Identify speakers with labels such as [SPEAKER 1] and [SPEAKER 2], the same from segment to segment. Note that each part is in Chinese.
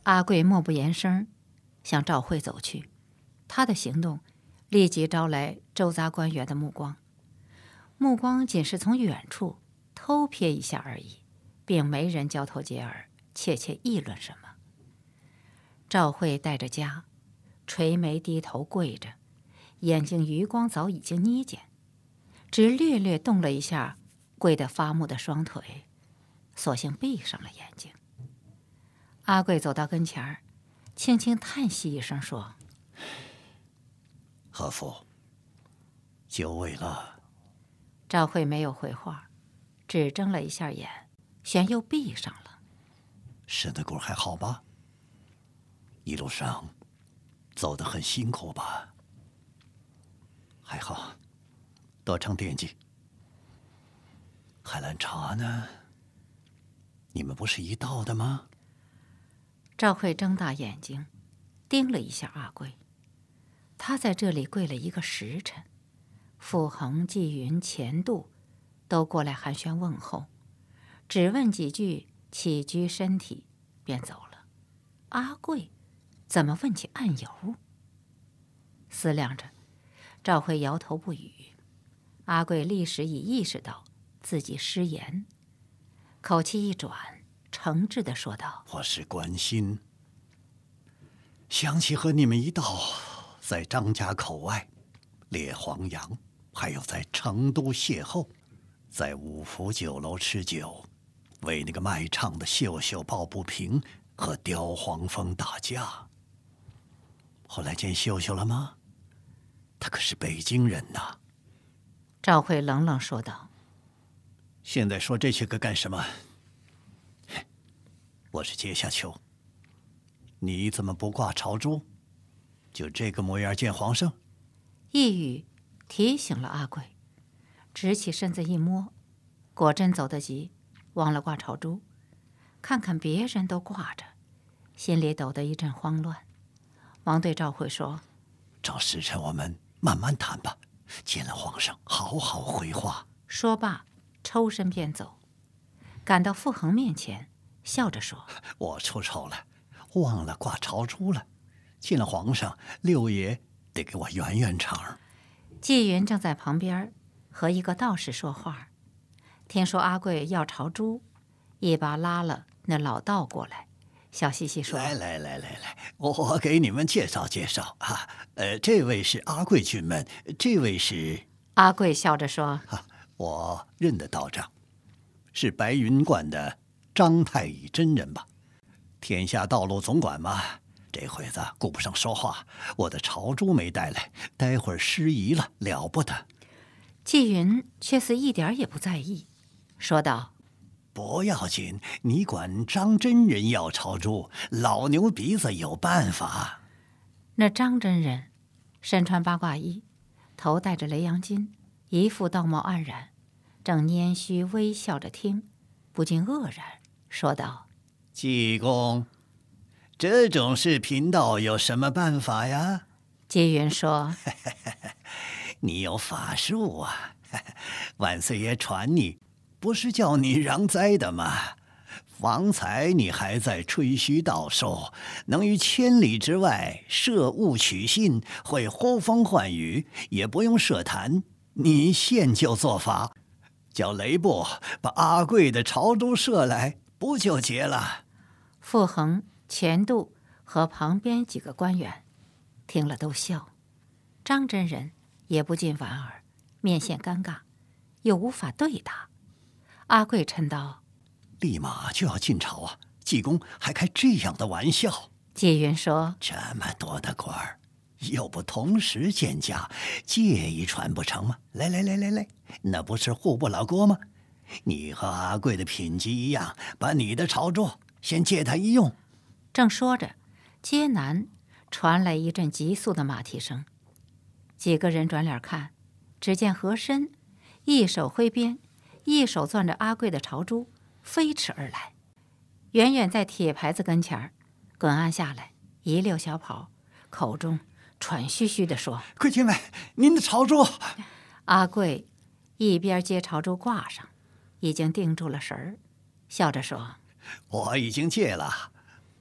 [SPEAKER 1] 阿贵默不言声，向赵慧走去。他的行动立即招来周杂官员的目光，目光仅是从远处偷瞥一下而已，并没人交头接耳，窃窃议论什么。赵慧带着家，垂眉低头跪着，眼睛余光早已经睨见，只略略动了一下跪得发木的双腿，索性闭上了眼睛。阿贵走到跟前儿，轻轻叹息一声说：“
[SPEAKER 2] 何父，久违了。”
[SPEAKER 1] 赵慧没有回话，只睁了一下眼，旋又闭上了。
[SPEAKER 2] 沈德贵还好吧？一路上走得很辛苦吧？还好，多承惦记。海兰茶呢？你们不是一道的吗？
[SPEAKER 1] 赵慧睁大眼睛，盯了一下阿贵。他在这里跪了一个时辰，傅恒、纪云、钱度都过来寒暄问候，只问几句起居身体，便走了。阿贵怎么问起案由？思量着，赵慧摇头不语。阿贵立时已意识到自己失言，口气一转，诚挚地说道：“
[SPEAKER 2] 我是关心，想起和你们一道在张家口外猎黄羊，还有在成都邂逅，在五福酒楼吃酒，为那个卖唱的秀秀抱不平，和刁黄蜂打架。后来见秀秀了吗？他可是北京人呐。”
[SPEAKER 1] 赵慧冷冷说道：“
[SPEAKER 2] 现在说这些个干什么？我是阶下囚，你怎么不挂朝珠，就这个模样见皇上？”
[SPEAKER 1] 一语提醒了阿贵，直起身子一摸，果真走得急，忘了挂朝珠。看看别人都挂着，心里抖得一阵慌乱，忙对赵慧说：“
[SPEAKER 2] 找时辰我们慢慢谈吧，见了皇上好好回话。”
[SPEAKER 1] 说罢，抽身便走，赶到傅恒面前，笑着说：“
[SPEAKER 2] 我出丑了，忘了挂朝珠了。见了皇上，六爷得给我圆圆场。”
[SPEAKER 1] 纪云正在旁边和一个道士说话，听说阿贵要朝珠，一把拉了那老道过来，笑嘻嘻说：“
[SPEAKER 2] 来，我给你们介绍介绍啊。这位是阿贵君们，这位是……”
[SPEAKER 1] 阿贵笑着说：“
[SPEAKER 2] 我认得道长，是白云观的张太乙真人吧？天下道路总管嘛。这会子顾不上说话，我的朝珠没带来，待会儿失仪了，了不得。”
[SPEAKER 1] 纪云却似一点也不在意，说道：“
[SPEAKER 2] 不要紧，你管张真人要朝珠，老牛鼻子有办法。”
[SPEAKER 1] 那张真人身穿八卦衣，头戴着雷阳巾，一副道貌岸然，正拈须微笑着听，不禁愕然，说道：“
[SPEAKER 2] 济公，这种事贫道有什么办法呀？”
[SPEAKER 1] 纪云说：“
[SPEAKER 2] 你有法术啊，万岁爷传你，不是叫你攘灾的吗？方才你还在吹嘘道授，能于千里之外射物取信，会呼风唤雨，也不用设坛。你现就做法，叫雷部把阿贵的朝珠射来，不就结了？”
[SPEAKER 1] 傅恒、钱度和旁边几个官员听了都笑，张真人也不禁莞尔，面现尴尬，又无法对答。阿贵嗔道：“
[SPEAKER 2] 立马就要进朝啊！济公还开这样的玩笑？”
[SPEAKER 1] 纪云说：“
[SPEAKER 2] 这么多的官儿，又不同时见驾，借一传不成吗？来，那不是互不老锅吗？你和阿贵的品级一样，把你的朝珠先借他一用。”
[SPEAKER 1] 正说着，街南传来一阵急速的马蹄声。几个人转脸看，只见和珅一手挥鞭，一手攥着阿贵的朝珠，飞驰而来。远远在铁牌子跟前儿，滚鞍下来，一溜小跑，口中喘吁吁地说：“
[SPEAKER 2] 贵军委，您的朝珠。”
[SPEAKER 1] 阿贵一边接朝珠挂上，已经定住了神儿，笑着说：“
[SPEAKER 2] 我已经借了，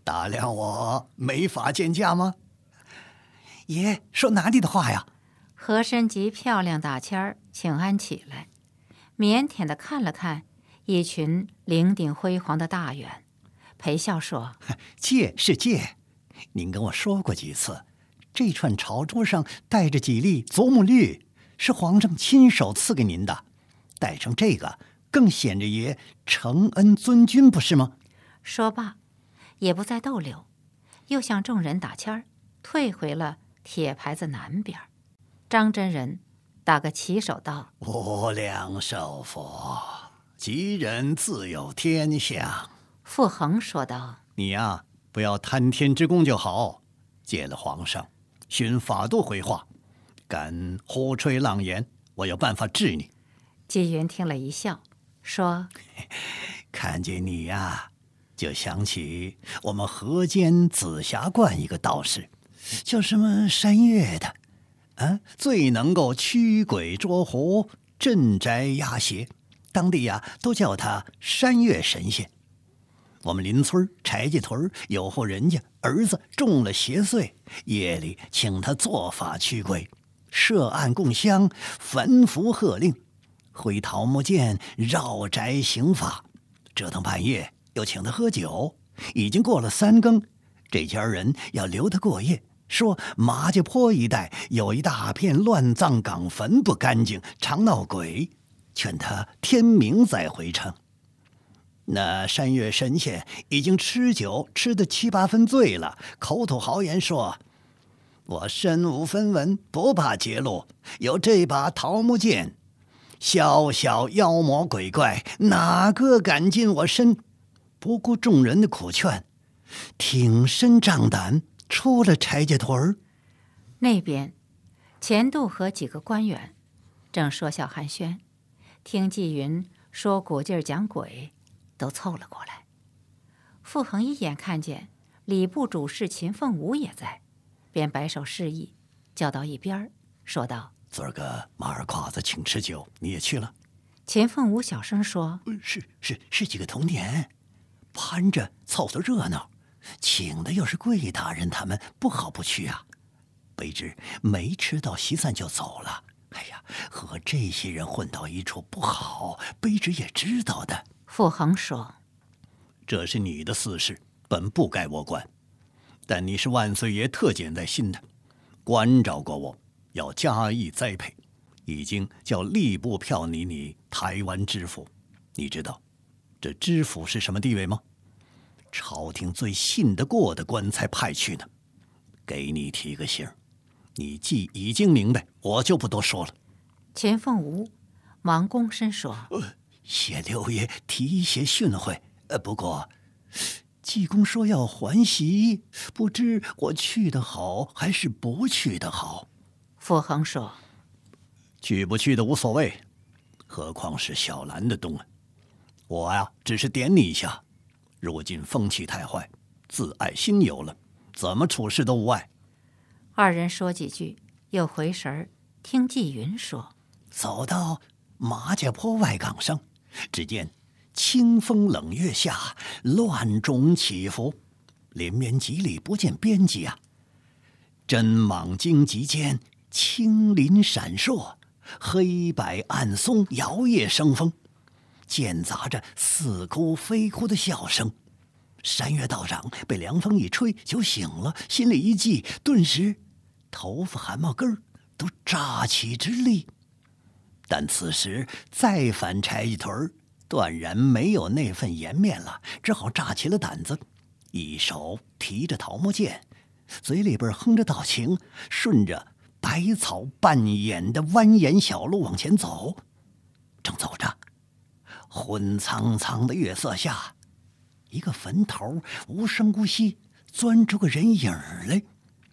[SPEAKER 2] 打量我没法见价吗？爷说哪里的话呀？
[SPEAKER 1] 和珅及漂亮大谦儿请安起来，腼腆地看了看一群伶仃辉煌的大员，陪笑说：“
[SPEAKER 2] 借是借，您跟我说过几次，这串朝珠上带着几粒祖母绿，是皇上亲手赐给您的，带上这个更显着爷承恩尊君，不是吗？”
[SPEAKER 1] 说罢，也不再逗留，又向众人打签儿，退回了铁牌子南边。张真人打个旗手道：“
[SPEAKER 2] 无量寿佛，吉人自有天相。”
[SPEAKER 1] 傅恒说道：“
[SPEAKER 2] 你呀，不要贪天之功就好，借了皇上，寻法度回话，敢胡吹浪言，我有办法治你。”
[SPEAKER 1] 纪云听了一笑，说：“
[SPEAKER 2] 看见你呀，就想起我们河间紫霞观一个道士，叫什么山月的，最能够驱鬼捉狐、镇宅压邪，当地呀都叫他山月神仙。我们邻村柴家屯有户人家儿子中了邪祟，夜里请他做法驱鬼，设案供香，焚符喝令，挥桃木剑绕宅行法，折腾半夜又请他喝酒。已经过了3更，这家人要留他过夜，说麻家坡一带有一大片乱葬岗坟不干净，常闹鬼，劝他天明再回城。那山月神仙已经吃酒吃得7、8分醉了，口吐豪言说：“我身无分文，不怕揭露，有这把桃木剑，小小妖魔鬼怪哪个敢近我身？”不顾众人的苦劝，挺身仗胆出了柴家屯儿。
[SPEAKER 1] 那边，钱度和几个官员正说笑寒暄，听纪云说鼓劲儿讲鬼，都凑了过来。傅恒一眼看见礼部主事秦凤舞也在，便摆手示意，叫到一边，说道：“
[SPEAKER 2] 昨儿个马二侉子请吃酒，你也去了？”
[SPEAKER 1] 秦凤舞小声说：“
[SPEAKER 2] 是几个童年，攀着凑凑热闹，请的又是贵大人，他们不好不去啊。卑职没吃到席散就走了。哎呀，和这些人混到一处不好，卑职也知道的。”
[SPEAKER 1] 傅恒说：“
[SPEAKER 2] 这是你的私事，本不该我管。但你是万岁爷特拣在心的，关照过我，要加以栽培，已经叫吏部票你台湾知府。你知道这知府是什么地位吗？朝廷最信得过的官才派去呢。给你提个醒，你既已经明白，我就不多说了。”
[SPEAKER 1] 秦凤舞忙躬身说：“
[SPEAKER 2] 谢六爷提携训诲，不过济公说要还席，不知我去得好还是不去得好。”
[SPEAKER 1] 傅恒说：“
[SPEAKER 2] 去不去的无所谓，何况是小兰的东啊。我呀，只是点你一下。如今风气太坏，自爱心有了，怎么处事都无碍。”
[SPEAKER 1] 二人说几句，又回神儿听纪云说：“
[SPEAKER 2] 走到麻家坡外岗上，只见清风冷月下，乱钟起伏，连绵几里不见边际啊！针莽荆棘间，青林闪烁，黑白暗松摇曳生风，间杂着似哭非哭的笑声。山岳道长被凉风一吹就醒了，心里一悸，顿时头发汗毛根儿都炸起直立。但此时再返柴家屯儿，断然没有那份颜面了，只好炸起了胆子，一手提着桃木剑，嘴里边哼着道情，顺着百草半掩的蜿蜒小路往前走。正走着，昏苍苍的月色下，一个坟头无声无息钻出个人影来。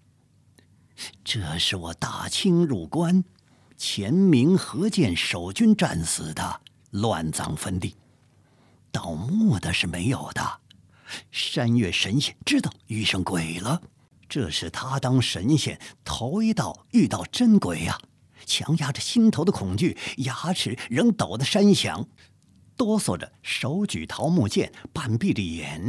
[SPEAKER 2] 这是我大清入关前明河间守军战死的乱葬坟地，盗墓的是没有的。山岳神仙知道遇上鬼了，这是他当神仙头一道遇到真鬼呀，强压着心头的恐惧，牙齿仍抖得山响，哆嗦着手举桃木剑，半闭着眼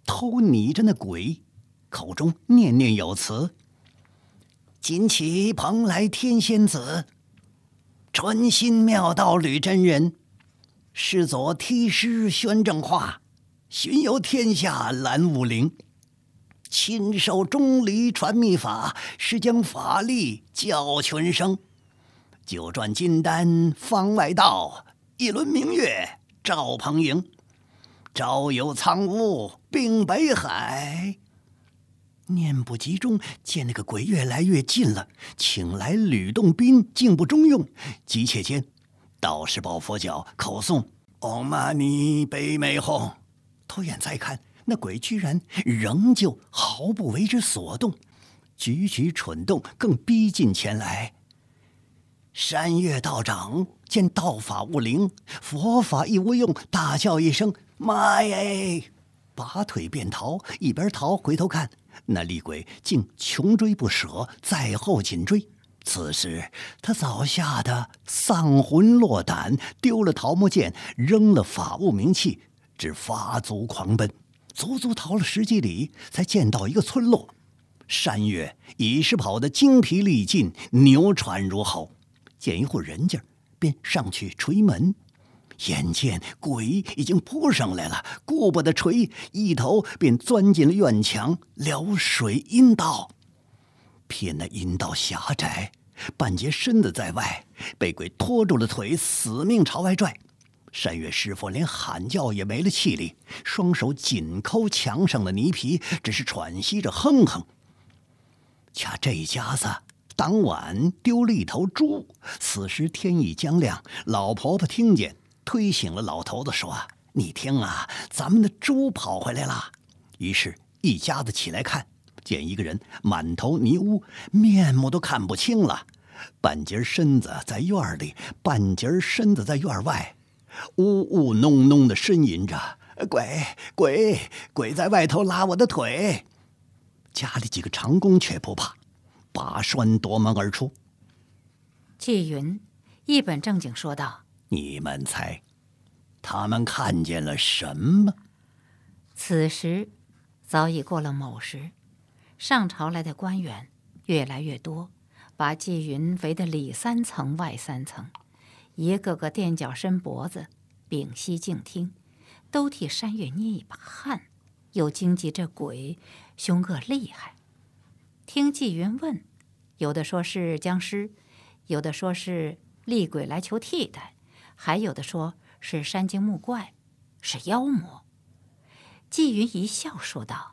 [SPEAKER 2] 偷拟着那鬼，口中念念有词：“今起蓬莱天仙子，春心妙道吕真人，师左梯师宣正化，巡游天下揽武灵。亲授钟离传秘法，是将法力教群生。九转金丹方外道，一轮明月照蓬营。朝有苍梧并北海。”念不及中，见那个鬼越来越近了，请来吕洞宾，竟不中用。急切间，道士抱佛脚，口诵唵嘛呢呗咪吽。偷眼再看，那鬼居然仍旧毫不为之所动，举举蠢动，更逼近前来。山岳道长见道法无灵，佛法亦无用，大叫一声：“妈耶！”拔腿便逃，一边逃回头看，那厉鬼竟穷追不舍，在后紧追。此时他早吓得丧魂落胆，丢了桃木剑，扔了法物名器，只发足狂奔，足足逃了10几里，才见到一个村落。山岳已是跑得精疲力尽，牛喘如吼，见一户人家，便上去捶门。眼见鬼已经扑上来了，顾不得捶，一头便钻进了院墙，撩水阴道。偏那阴道狭窄，半截身子在外，被鬼拖住了腿，死命朝外拽。山岳师傅连喊叫也没了气力，双手紧抠墙上的泥皮，只是喘息着哼哼。恰这家子当晚丢了一头猪，此时天已将亮，老婆婆听见，推醒了老头子，说：“你听啊，咱们的猪跑回来了。”于是一家子起来看，见一个人满头泥污，面目都看不清了，半截身子在院里，半截身子在院外，呜呜哝哝地呻吟着：“鬼在外头拉我的腿！”家里几个长工却不怕，拔栓夺门而出。
[SPEAKER 1] 纪云一本正经说道：“
[SPEAKER 2] 你们猜，他们看见了什么？”
[SPEAKER 1] 此时早已过了卯时，上朝来的官员越来越多，把纪云围得里3层外3层，一个个垫脚伸脖子，屏息静听，都替山岳捏一把汗，又惊忌这鬼凶恶厉害。听纪云问，有的说是僵尸，有的说是厉鬼来求替代，还有的说是山精木怪，是妖魔。纪云一笑说道：“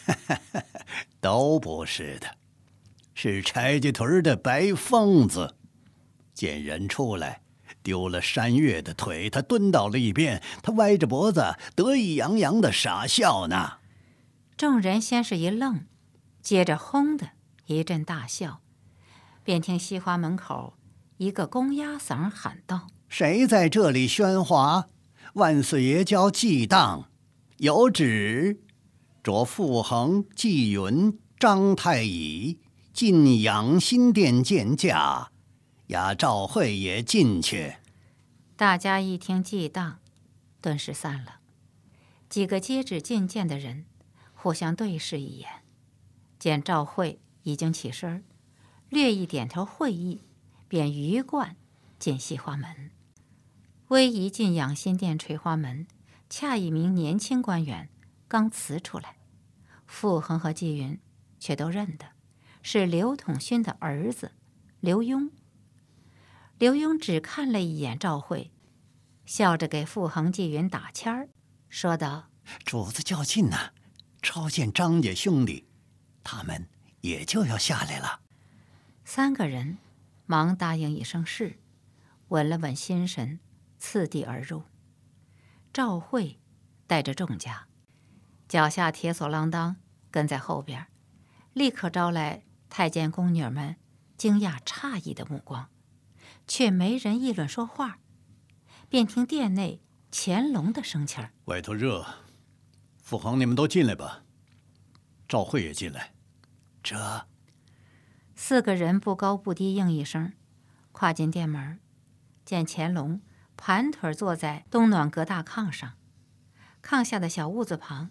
[SPEAKER 2] 都不是的，是柴家屯的白疯子。见人出来，丢了山岳的腿，他蹲到了一边，他歪着脖子，得意洋洋的傻笑呢。”
[SPEAKER 1] 众人先是一愣，接着轰的一阵大笑，便听西花门口一个公鸭嗓喊道：“
[SPEAKER 2] 谁在这里喧哗？万岁爷叫纪当，有旨，着傅恒、纪云、张太乙进养心殿见驾，押赵慧也进去。”
[SPEAKER 1] 大家一听纪当，顿时散了。几个接旨觐见的人互相对视一眼，见赵慧已经起身，略一点头会意，便鱼贯进西花门。微一进养心殿垂花门，恰一名年轻官员刚辞出来，傅恒和纪云却都认得，是刘统勋的儿子刘墉。刘墉只看了一眼赵慧，笑着给傅恒、纪云打签儿，说道：“
[SPEAKER 2] 主子较劲呢，朝见张家兄弟，他们也就要下来了。
[SPEAKER 1] ”3个人忙答应一声是，稳了稳心神，次第而入。赵慧带着众家，脚下铁锁锒铛跟在后边，立刻招来太监宫女们惊讶诧异的目光，却没人议论说话。便听殿内乾隆的声气儿：“
[SPEAKER 2] 外头热，傅恒你们都进来吧。赵慧也进来。”这
[SPEAKER 1] 4个人不高不低应一声，跨进殿门，见乾隆盘腿坐在东暖阁大炕上，炕下的小屋子旁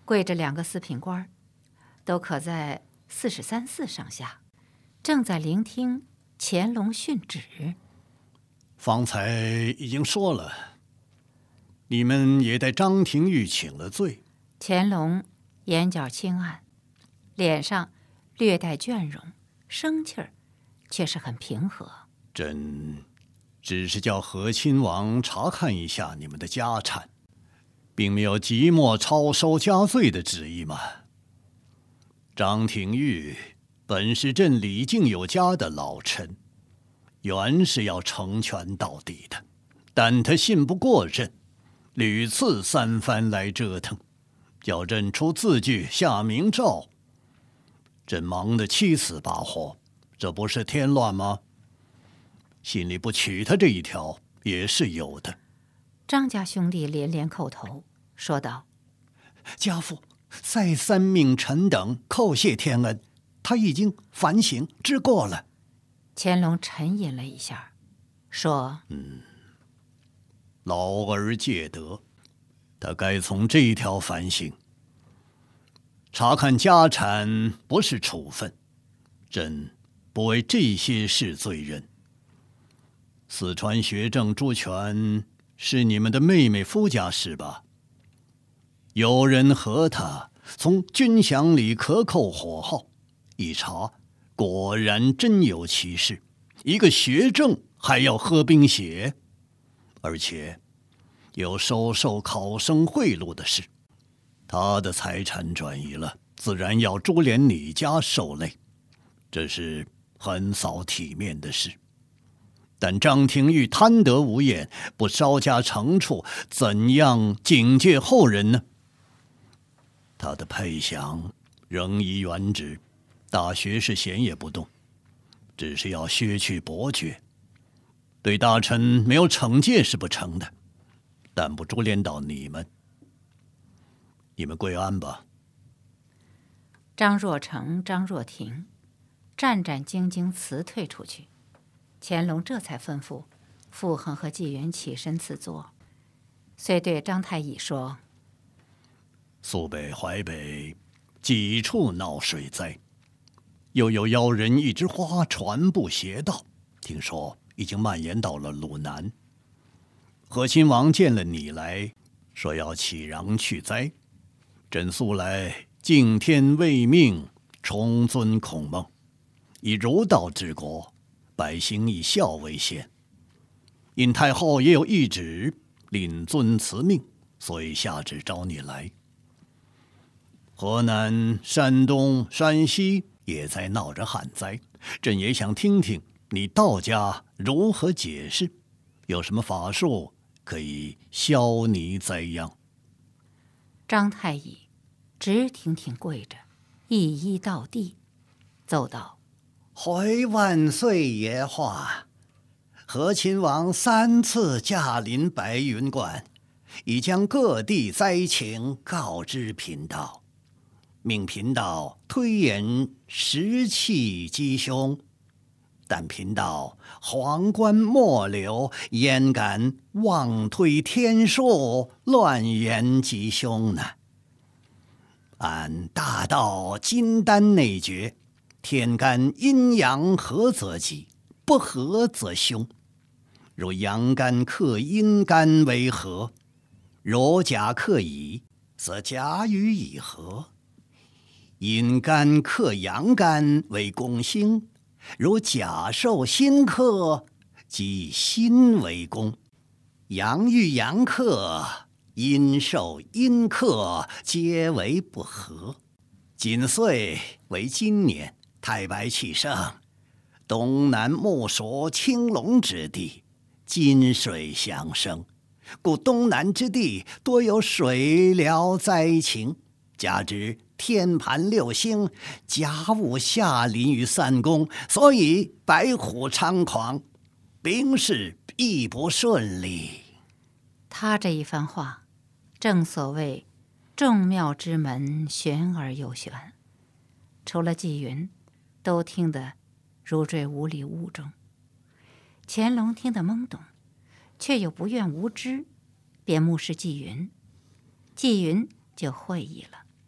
[SPEAKER 1] 跪着2个四品官，都可在43、4上下，正在聆听乾隆训旨。
[SPEAKER 2] 方才已经说了，你们也带张廷玉请了罪。
[SPEAKER 1] 乾隆眼角轻暗，脸上略带倦容，生气儿却是很平和。
[SPEAKER 2] 朕只是叫和亲王查看一下你们的家产，并没有即墨抄收加罪的旨意嘛。张廷玉本是朕李靖有家的老臣，原是要成全到底的，但他信不过朕，屡次3番来折腾，叫朕出字据下明诏，朕忙得七死八活，这不是添乱吗？心里不取他这一条也是有的。
[SPEAKER 1] 张家兄弟连连叩头，说道：“
[SPEAKER 2] 家父再三命臣等叩谢天恩，他已经反省知过了。”
[SPEAKER 1] 乾隆沉吟了一下，说：“
[SPEAKER 2] 老儿戒德，他该从这一条反省。查看家产不是处分，朕不为这些事罪人。四川学政朱全是你们的妹妹夫家事吧？有人和他从军饷里克扣火耗，一查果然真有其事。一个学政还要喝冰血，而且有收受考生贿赂的事。他的财产转移了，自然要株连你家受累，这是很扫体面的事。但张廷玉贪得无厌，不稍加惩处，怎样警戒后人呢？他的配享仍依原旨，大学士闲也不动，只是要削去伯爵。对大臣没有惩戒是不成的，但不株连到你们。你们归安吧。
[SPEAKER 1] 张若成、张若婷战战兢兢辞退出去。乾隆这才吩咐傅恒和纪云起身赐座，遂对张太乙说：“
[SPEAKER 2] 苏北、淮北几处闹水灾，又有妖人一枝花传布邪道，听说已经蔓延到了鲁南。和亲王见了你来，说要起壤去灾，朕素来敬天畏命，崇尊孔孟，以儒道治国，百姓以孝为先。因太后也有懿旨，令遵慈命，所以下旨招你来。河南、山东、山西也在闹着旱灾，朕也想听听你道家如何解释，有什么法术可以消弭灾殃。”
[SPEAKER 1] 张太乙直挺挺跪着，一一到地，奏道：“
[SPEAKER 2] 回万岁爷话，和亲王3次驾临白云观，已将各地灾情告知贫道，命贫道推演时气吉凶，但贫道皇冠末流，焉敢妄推天数，乱言吉凶呢？按大道金丹内诀，天干阴阳合则吉，不合则凶。如阳干克阴干为合，如甲克乙，则甲与乙合；阴干克阳干为攻星，如甲受辛克，即辛为攻；阳遇阳克，阴受阴克，皆为不合。今岁为今年，太白气盛，东南木属青龙之地，金水相生，故东南之地多有水疗灾情。加之天盘6星，甲午下临于3宫，所以白虎猖狂，兵事亦不顺利。”
[SPEAKER 1] 他这一番话，正所谓众妙之门，玄而又玄，除了纪云，都听得如坠无里雾中。乾隆听得懵懂，却又不愿无知，便目视纪云，纪云就会意了。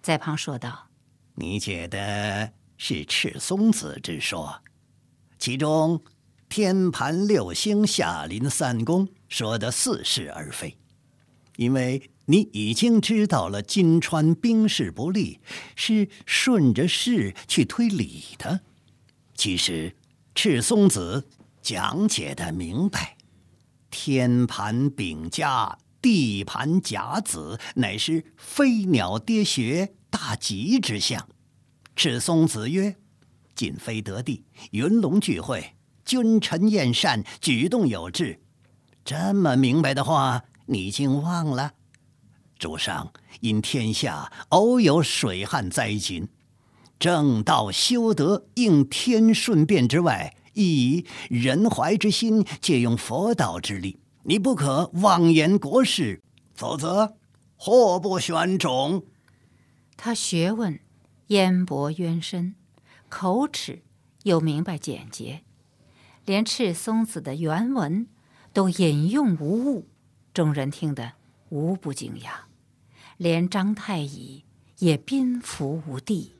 [SPEAKER 1] 在旁说道：“
[SPEAKER 2] 你解的是赤松子之说，其中天盘六星下临三宫说的似是而非，因为你已经知道了金川兵势不利，是顺着势去推理的。其实赤松子讲解的明白，天盘丙甲，地盘甲子，乃是飞鸟跌穴，大吉之象。赤松子曰：晋妃得地，云龙聚会，君臣宴善，举动有致。这么明白的话，你竟忘了？主上因天下偶有水旱灾馑，正道修德应天顺变之外，亦以仁怀之心，借用佛道之力。你不可妄言国事，否则祸不选种。
[SPEAKER 1] 他学问渊博渊深，口齿又明白简洁，连赤松子的原文都引用无误，众人听得无不惊讶，连张太乙也宾服无地。